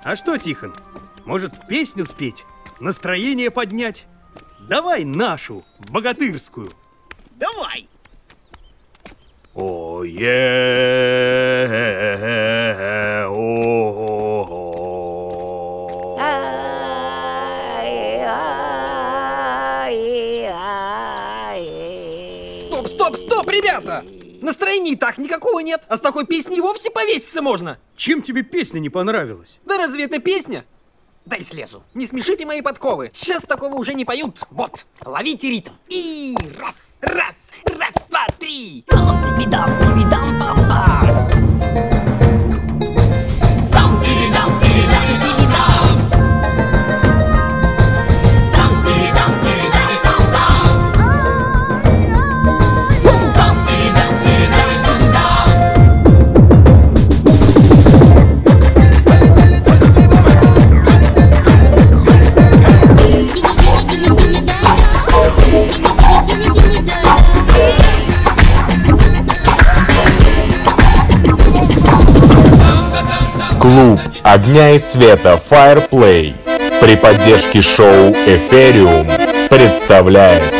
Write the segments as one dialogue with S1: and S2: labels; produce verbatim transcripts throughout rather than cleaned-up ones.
S1: А что, Тихон, может, песню спеть? Настроение поднять? Давай нашу, богатырскую.
S2: Давай!
S1: Ое, о,
S2: Стоп, стоп, стоп, ребята! Настроения и так никакого нет, а с такой песней и вовсе повеситься можно.
S1: Чем тебе песня не понравилась?
S2: Да разве это песня? Дай слезу, не смешите мои подковы. Сейчас такого уже не поют. Вот, ловите ритм. И раз, раз, раз, два, три. Там тебе дам, тебе дам, пам-пам. Там тебе дам, тебе дам, тебе дам. Там тебе дам, тебе дам, там-там. Там тебе дам, тебе дам, там-там.
S3: Клуб огня и света Fireplay при поддержке шоу Эфириум представляет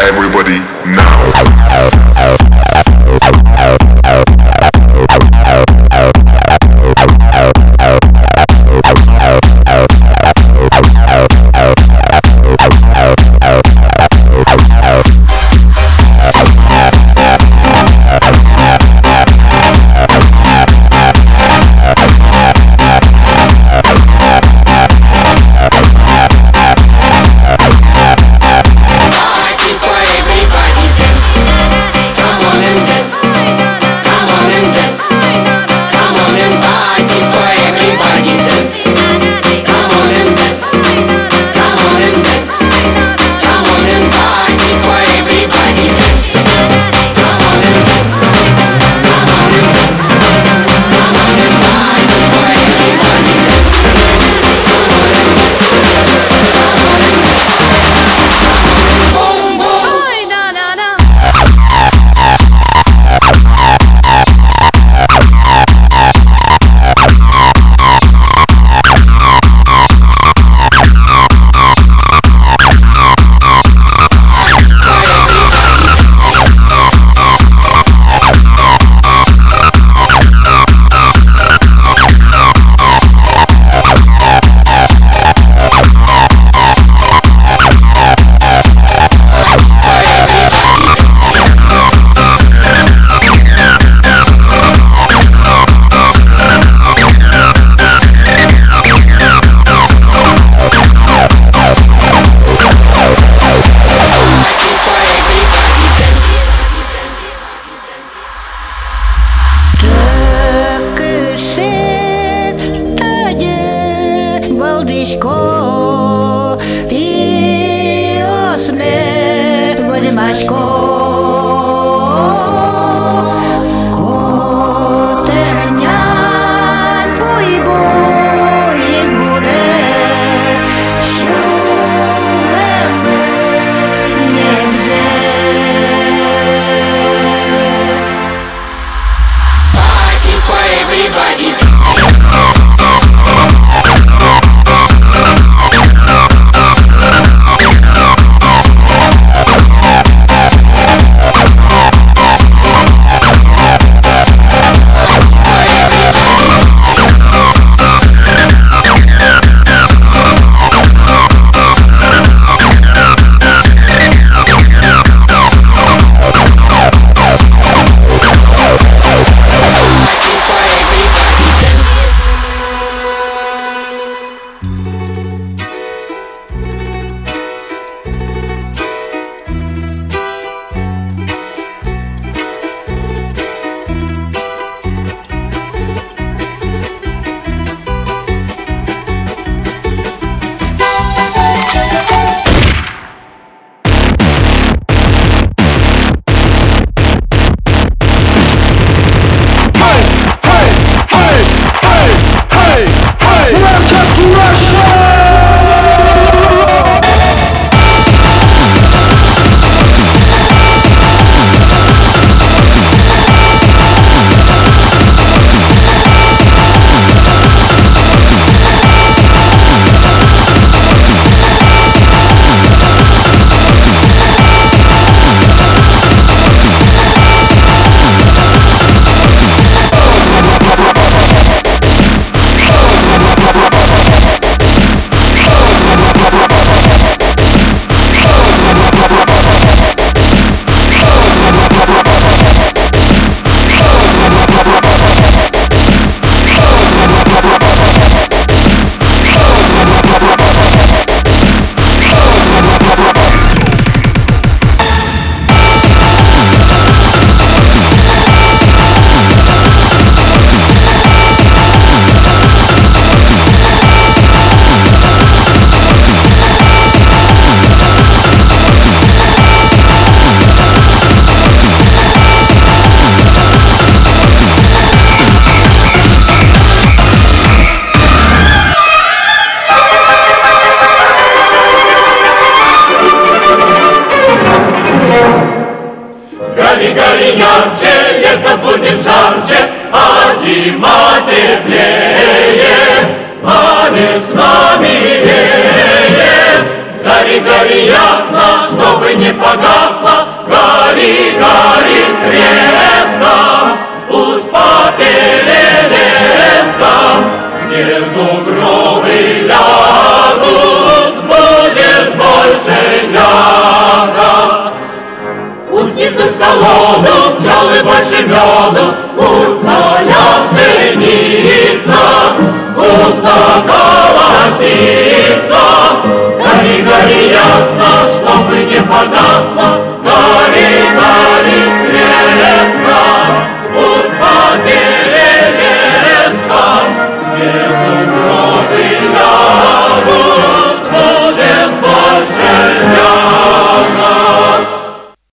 S4: everybody now.
S5: гори ярче, лето будет жарче, а зима теплее, а весна милее. Гори, гори ясно, чтобы не погас колоду, пчелы больше меду, пусть моя пшеница густо колосится. Гори, гори ясно, чтобы не подать.